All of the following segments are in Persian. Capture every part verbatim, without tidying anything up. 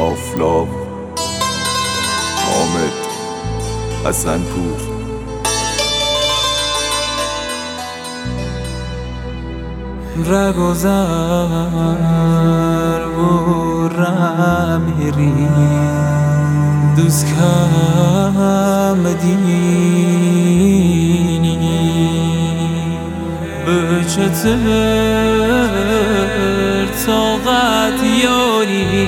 آفلاق حامد حسنپور. رگذر برم میری دوست کم دینی به چطور طاقت یاری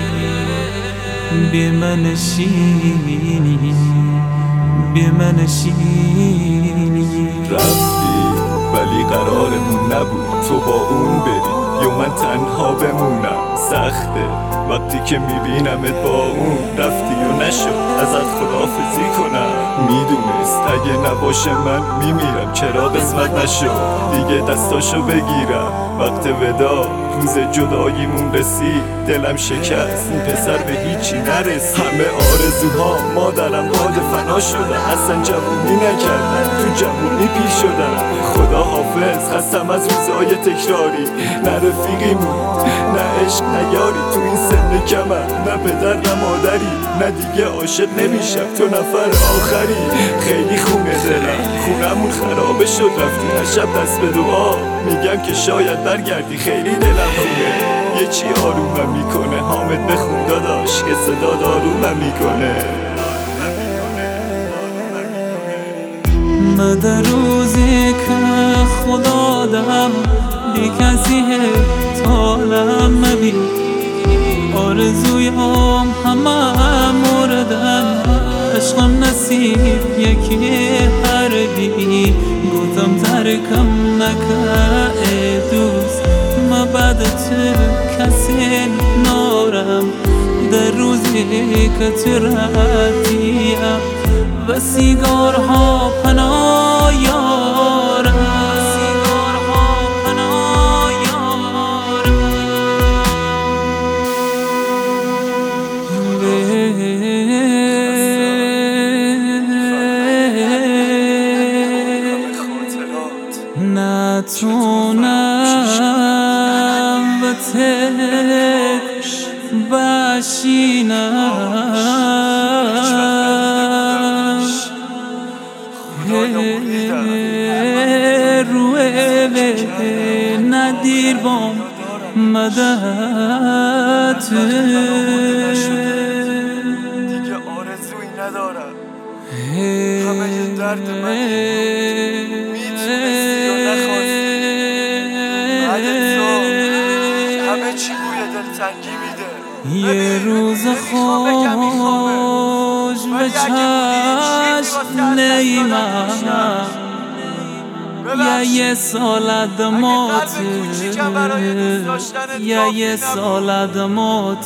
بی من شینی بی من شینی. رفتی ولی قرارمون نبود تو با اون بری یا من تنها بمونم. سخته وقتی که میبینمت با اون رفتی و نشد ازت خداحافظی کنم. میدونست اگه نباشه من میمیرم چرا قسمت نشد دیگه دستاشو بگیرم. وقت ودا روز جداییمون رسید دلم شکست این پسر به هیچی نرسید. همه آرزوها مادرم باد فنا شدن اصلا جوونی نکردن تو جوونی پیر شدن. خدا حافظ هستم از روزای تکراری نه رفیقیمون نه عشق نه یاری تو این سن کمم نه پدر نه مادری نه دیگه عاشق نمیشم تو نفر آخری. خیلی خونه دلم خونمون خرابه شد رفتی هر شب دست به دعا میگم که شاید برگردی خیلی دلم خوبه. یه چی آرومم میکنه حامد بخون داداش که صدا دارومم میکنه. من در روزی که خدا دم بی کسی حالم مبین آرزویم همه مردن عشقم نصیب یکی حربی گفتم ترکم نکه دوست ما بعد تو کسی نارم در روزی که تو رفتیم و سیگارها پناه یارم سیگارها پناه یارم. نتونم به تک بشینم روی ندیر بام مدد دیگه آرزویی ندارم همه درد من میتونستی یا نخواستی بعد تو همه چی بوی دلتنگی میده. یه روز خوش به چشم نیمم یا یه سال ادمات یا یه سال ادمات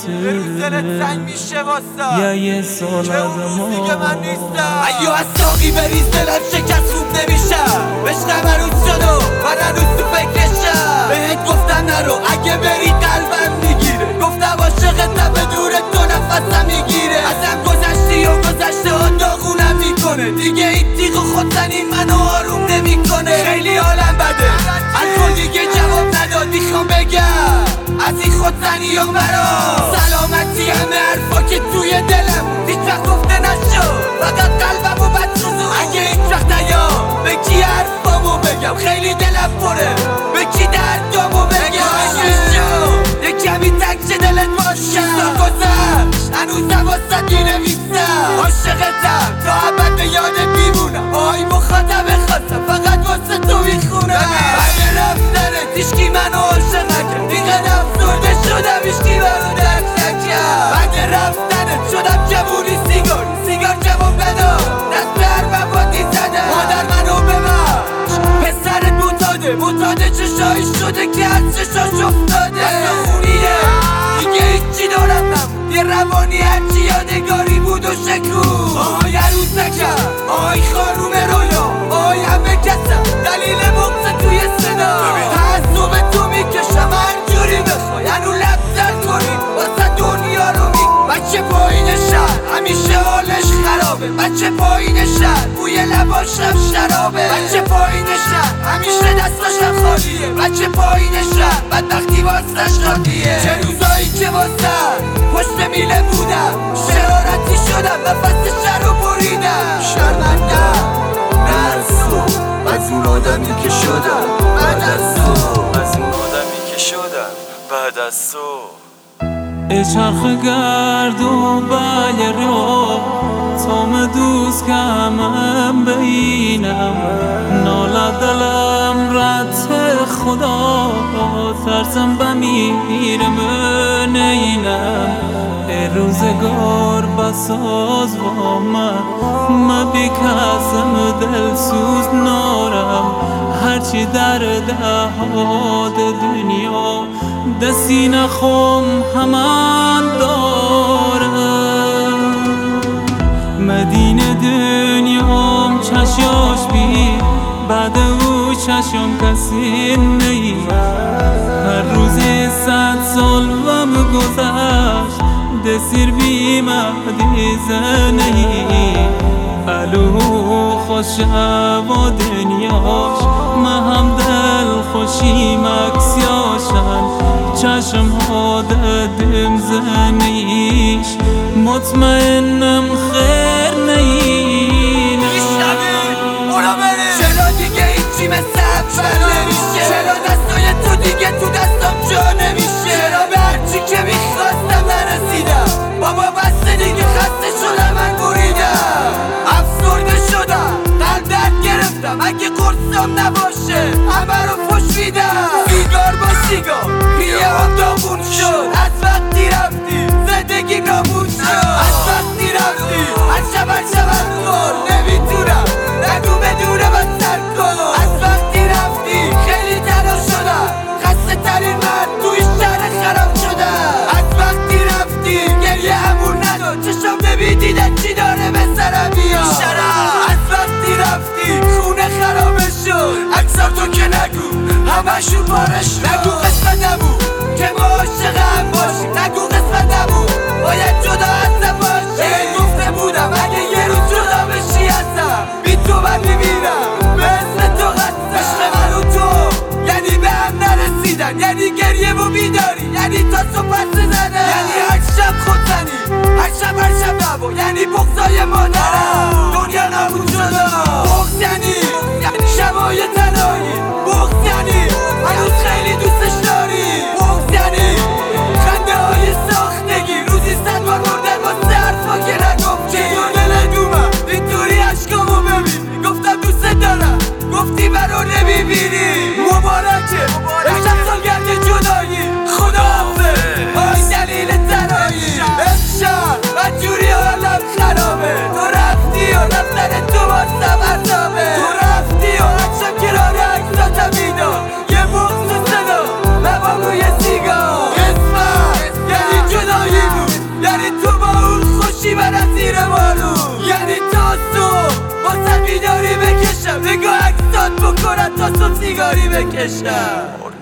یا یه سال ادمات. ایو از ساقی بریز دلم شکست خوب نمیشم عشقم عروض شد و من هنوز تو فکرشم بهت گفتم نرو اگه بری قلبم میگیره گفتم عاشقتم به دور تو نفسم میگیره ازم گذشتی و گذشته ها داغونم میکنه دیگه این تیغ و خودزنی منو آروم نمیکنه. خیلی حالم بده الکل دیگه جواب ندادی خوام بگم از این خودزنی ها مرا سلامتی همه حرفا که توی دلم هیچ وقت گفته نشد فقط قلبمو بدسوزون اگه هیچ وقت نیام به کی حرفامو بگم خیلی دلم پره به کی دردامو بگم یه کمی تک چه دلت باشم سال گذشت هنوزم واسه دی نویسم عاشقتم تا ابد به یادت میمونم آی مخاطب خواستم فقط واسه تو میخونم. همه رفتنت هیچکی منو عاشق نکرد اینقدر افسرده شدم هیچکی منو درک نکرد. بعد رفتنت شدم جوونی سیگار سیگار جواب نداد دست به هر مفادی زدم مادر منو ببخش پسرت معتاده معتاده چشایی شده که از چشاش افتاده دست خونیه دیگه هیچی دارم نبود یه روانی هرچی یادگاری بود و شکو آهای عروض نکرد آهای خانوم رویا آهای همه کسم دلیل بغض توی صدا تعصب تو میکشم هرجوری بخوای هنو لب زد کنی واسه دنیا رو می بچه پایین شهر همیشه حالش خرابه بچه پایین شهر بوی لباشم شرابه بچه پایین شهر همیشه دستاشم خالیه بچه پایین شهر بدبختی واسش خالیه چه روزایی که واسه پشت میله دستو ای چرخ گرد و بله رو تو دوست که همم بینم ناله دلم رد خدا ترسم بمیرم نینم ای روزگار بساز با من من بیکسم دل سوز نارم هرچی در دهاد دنیا دستی نخم همان دارم مدینه دنیام چشاش بی بعد او چشم کسی نی هر روزی صد سال وم گذشت دسیر بی مهدی زنی الو خوش و دنیاش مهم دل خوشی مکسیاشن چشم ها ددم زنیش مطمئنم خیر نینم چرا دیگه هیچی مثل اول نمیشه چرا دستای تو دیگه تو دستم جا نمیشه چرا به هرچی که میخواستم نرسیدم بابا بسته دیگه خسته شدم من بریدم افسرده شدم قلب درد گرفتم اگه قرصم نباشه همه رو فش میدم سیگار با سیگار ریه هم داغون شد از وقتی رفتی زندگی نامون شد از وقتی رفتی هر شب هر شب هر خور نمیتونم نگو بدونه من سر کن از وقتی رفتی خیلی تنها شدم خسته ترین من توی شهر خراب شدم از وقتی رفتی گریه همون نداد چشم نمیدیدن چی داره به سرم بیاد از وقتی رفتی خونه خرابه شد اکثر تو که نگو همشون پارش نگو قسمت نبود که ما عاشق هم باشیم نگو قسمت نبود باید جدا هستم باشیم گفته بودم اگه یه روز جدا بشی هستم بی تو من میمیرم به اسم تو قسم عشق من و تو یعنی به هم نرسیدن یعنی گریه و بیداری یعنی تا صبح زدن یعنی هر شب خودزنی هر شب هر شب نبا یعنی بغضای مادرم دنیا نبود شده بغض یعنی شبای تنهایی بغض یعنی هنوز خیلی دوستش داری بغض یعنی خنده های ساختگی روزی صد بار مردن با حرفا که نگفت چطور دلت اومد اینطوری عشقامو ببین گفتم دوست دارم گفتی منو نمیبینی مبارکه امشب سالگرد جدایی خداحافظ آی دلیل تنهایی امشب من جوری حالم خرابه تو رفتی و رفتن تو واسم عذابه تو رفتی و عکسم کنار عکساتم میداد یه بغض تو صدا لبام روی سیگار قسمت یعنی جدایی بود یعنی تو با اون خوشی برم زیر بارون یعنی تا صبح واسه بیداری بکشم نگاه عکسات بکنم تا صبح سیگاری بکشم